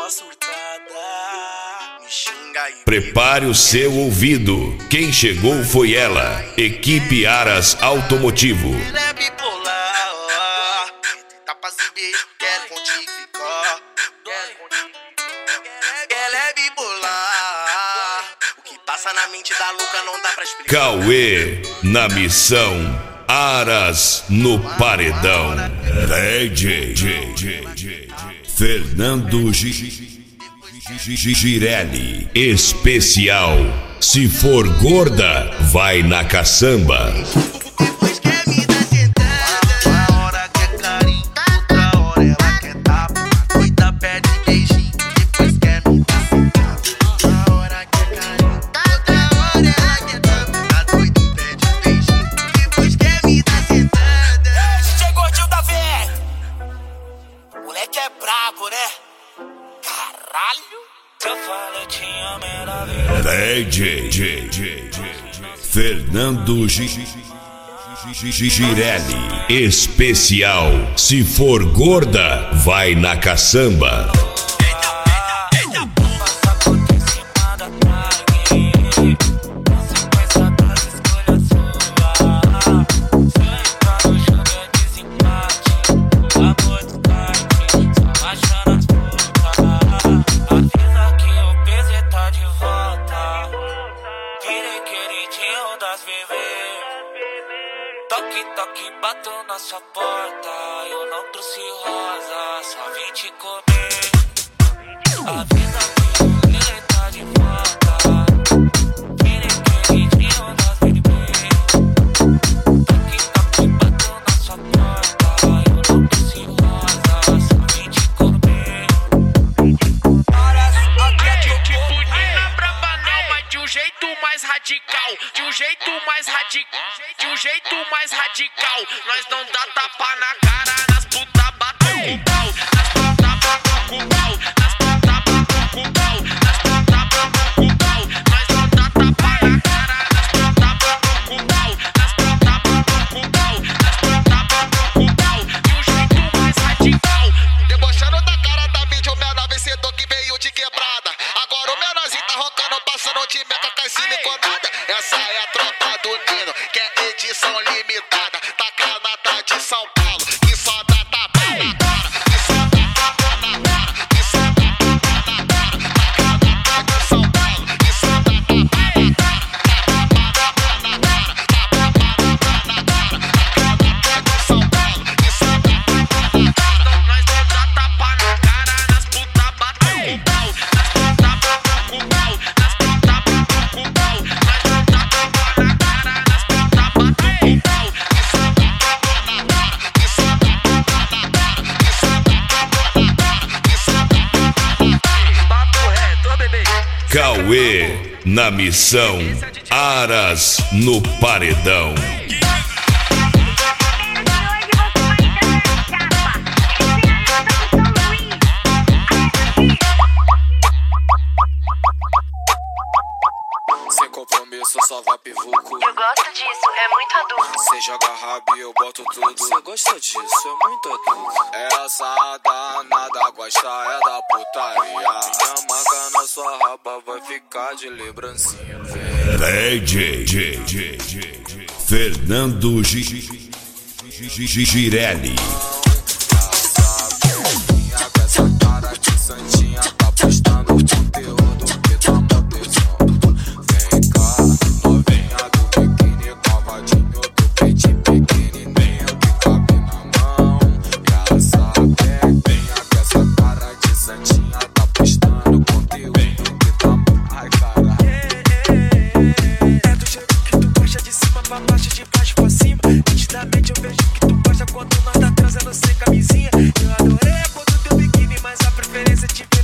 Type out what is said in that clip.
só surtada. Me xinga e Prepare o seu ouvido. Quem chegou foi ela. Equipe Aras Automotivo. ela é bipolar, ó. Tapas e beijo, quero contigo ficar. Ela é bipolar. O que passa na mente da louca não dá pra explicar. Cauê na missão. Aras no paredão. DJ Fernando Girelli. Especial. Se for gorda, vai na caçamba. Depois quer me dar sentada. Uma hora quer carinho, outra hora ela quer tapa. Cuida, pede beijinho, depois quer me dar sentada. Uma hora quer carinho, outra hora ela quer tapa. Tá doido, pede beijinho, depois quer me dar sentada. Chegou Gil da VR. Moleque é brabo, né? Caralho. Se eu falo, eu te amo, era DJ Fernando Girelli. Especial. Se for gorda, vai na caçamba. Toque, toque, bato na sua porta. Eu não trouxe rosa, só vim te comer. Avisa que o Lele tá de volta. Queridinho das bebê. Toque, toque, bato na sua porta. Eu não trouxe rosa, só vim te comer. Menina brava não, mas de um jeito mais radical. De um jeito mais radical. De um jeito mais radical. Nós não dá tapa na cara, nas puta batem com pau. Nas puta batem com pau. Nas puta batem com pau. Nas puta batem com pau. Nós não dá tapa na cara, nas puta batem com pau. Nas puta batem com pau. Nas puta batem com pau. De um jeito mais radical. Debochando da cara da mídia, o menor vencedor que veio de quebrada. Agora o menorzinho tá roncando, passando de meca, caicina e contada. Essa é a tropa do Nino, que é edição limitada. Tacando atrás de São Paulo, que só dá tapa na cara. Que só dá tapa na cara. Que só dá tapa na cara. Tacando atrás de São Paulo, que só dá tapa na cara. Tapa na cara. Tapa na cara. Tacando atrás de São Paulo, que só dá tapa na cara. Nós não dá tapa na cara, nas puta batem com pau. Nas puta batem com pau. Nas puta batem com pau. Nós não dá tapa na cara, nas puta batem com pau. Que só dá tapa na cara. Que só dá tapa na cara. Que só dá tapa na cara. Que só dá tapa na cara. Papo reto, bebê. Cauê na missão. Aras no paredão. Sem compromisso, só vai pivuco. Eu gosto disso, é muito adulto. Cê joga rabo e eu boto tudo. Cê gosta disso, é muito adulto. Essa danada gosta é da putaria. A marca na sua raba vai ficar de lembrancinha. DJ Fernando Girelli. Minha com essa cara de santinha tá postando conteúdo que dá uma atenção. Vem cá, novinha do biquíni, cavadinho do peito pequenininho que cabe na mão. Já sabe, venha com essa cara de santinha tá postando conteúdo que dá uma... Ai, cara. É do jeito que tu gosta, de cima pra baixo, de baixo pra cima. Nitidamente eu vejo que tu gosta quando nós tá transando sem camisinha. Eu adorei a cor do teu biquíni, mas a preferência é tipo